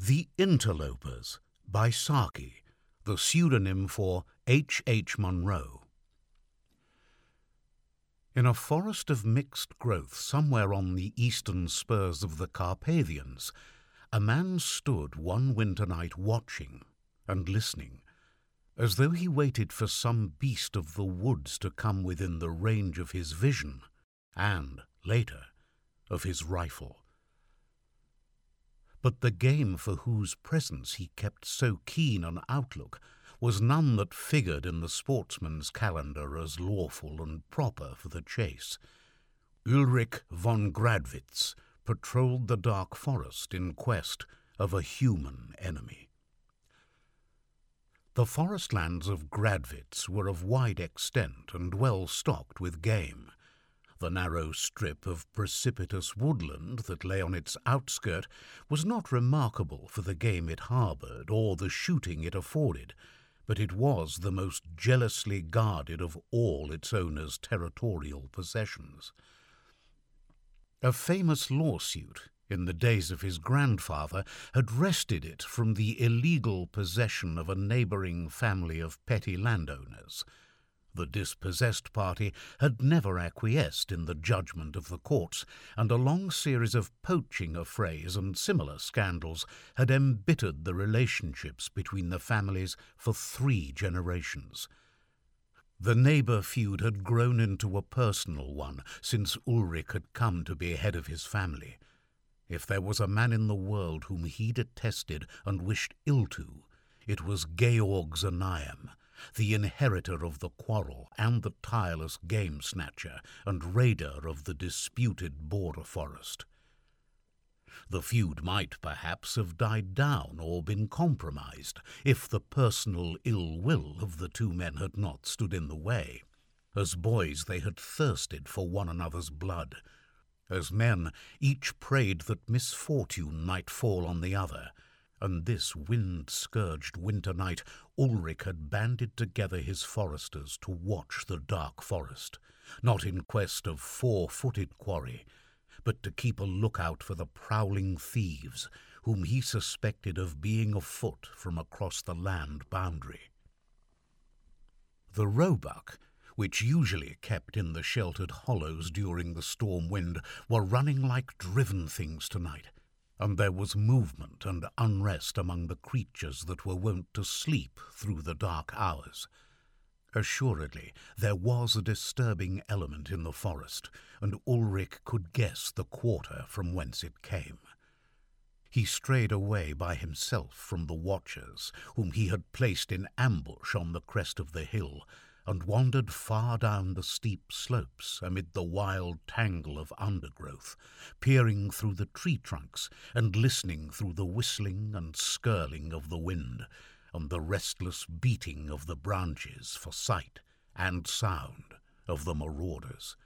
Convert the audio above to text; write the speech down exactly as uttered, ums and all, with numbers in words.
The Interlopers by Saki, the pseudonym for H H Munro. In a forest of mixed growth somewhere on the eastern spurs of the Carpathians, a man stood one winter night watching and listening, as though he waited for some beast of the woods to come within the range of his vision, and, later, of his rifle. But the game for whose presence he kept so keen an outlook was none that figured in the sportsman's calendar as lawful and proper for the chase. Ulrich von Gradwitz patrolled the dark forest in quest of a human enemy. The forest lands of Gradwitz were of wide extent and well stocked with game. The narrow strip of precipitous woodland that lay on its outskirt was not remarkable for the game it harboured or the shooting it afforded, but it was the most jealously guarded of all its owner's territorial possessions. A famous lawsuit, in the days of his grandfather, had wrested it from the illegal possession of a neighbouring family of petty landowners. The dispossessed party had never acquiesced in the judgment of the courts, and a long series of poaching affrays and similar scandals had embittered the relationships between the families for three generations. The neighbour feud had grown into a personal one since Ulrich had come to be head of his family. If there was a man in the world whom he detested and wished ill to, it was Georg Znaeym, the inheritor of the quarrel and the tireless game-snatcher and raider of the disputed border forest. The feud might perhaps have died down or been compromised if the personal ill will of the two men had not stood in the way. As boys they had thirsted for one another's blood. As men, each prayed that misfortune might fall on the other, and this wind-scourged winter night Ulrich had banded together his foresters to watch the dark forest, not in quest of four-footed quarry, but to keep a lookout for the prowling thieves whom he suspected of being afoot from across the land boundary. The roebuck, which usually kept in the sheltered hollows during the storm wind, were running like driven things tonight, and there was movement and unrest among the creatures that were wont to sleep through the dark hours. Assuredly, there was a disturbing element in the forest, and Ulrich could guess the quarter from whence it came. He strayed away by himself from the watchers, whom he had placed in ambush on the crest of the hill, and wandered far down the steep slopes amid the wild tangle of undergrowth, peering through the tree trunks and listening through the whistling and skirling of the wind, and the restless beating of the branches for sight and sound of the marauders.